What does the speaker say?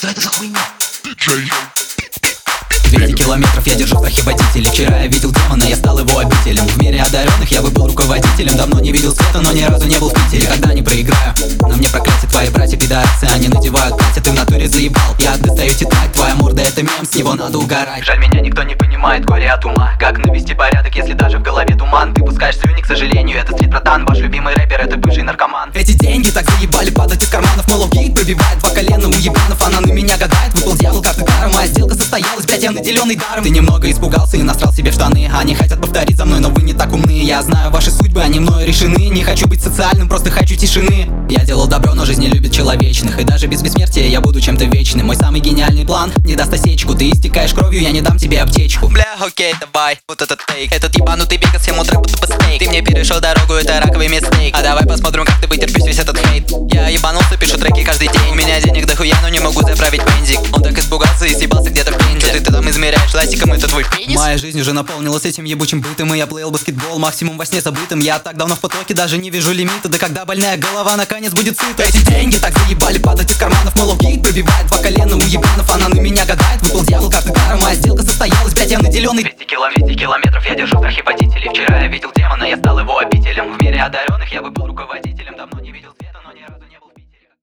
Что это за хуйня? 200 километров я держу в страхе водителей. Вчера я видел демона, я стал его обителем. В мире одаренных я бы был руководителем. Давно не видел света, но ни разу не был в Питере. Когда не проиграю, на мне проклятие. Твои братья пидорасы, они надевают платья. Ты в натуре заебал, я достаю тетрадь. Твоя морда это мем, с него надо угорать. Жаль, меня никто не понимает, горе от ума. Как навести порядок, если даже в голове туман? Ты пускаешь слюни, к сожалению, это стрит братан. Ваш любимый рэпер это бывший наркоман. Эти деньги так заебали падать из карманов. Мол, гейт побивает два колена у ебанов. Она на меня гадает, выпал дьявол как ты даром. Моя сделка состоялась, блять, я наделенный даром. Ты немного испугался и насрал себе в штаны. Они хотят повторить за мной, но вы не так умны. Я знаю ваши судьбы, они мною решены. Не хочу быть социальным, просто хочу тишины. Я делал добро, но жизнь не любит человечных. И даже без бессмертия я буду чем-то вечным. Мой самый гениальный план не даст осечку. Ты истекаешь кровью, я не дам тебе аптечку. Бля, окей, давай, вот этот тейк. Этот ебанутый бегас, ему трэп тупо стейк. Ты мне перешел дорогу, это раковый мистейк. А давай посмотрим, как ты вытерпишь весь этот хейт. Я ебанулся, пишу треки каждый день. У меня денег дохуя, но не могу заправить бензик. Он так испугался и съебался где-то в Пензе. Что ты там измеряешь ластиком, это твой пенис? Моя жизнь уже наполнилась этим ебучим бытом. И я плейл баскетбол, максимум во сне забытым. Я так давно в потоке, даже не вижу лимита. Да когда больная голова наконец будет сыта. Эти деньги так заебали падать из карманов. Мол, гейт побивает два колена у ебанов. Она на меня гадает, выпал дьявол как ты даром. Моя сделка состоялась, блять, я наделенный. 200 километров я держу в страхе водителей. Вчера я видел демона, я стал его обителем. В мире одаренных я бы был руководителем. Давно не видел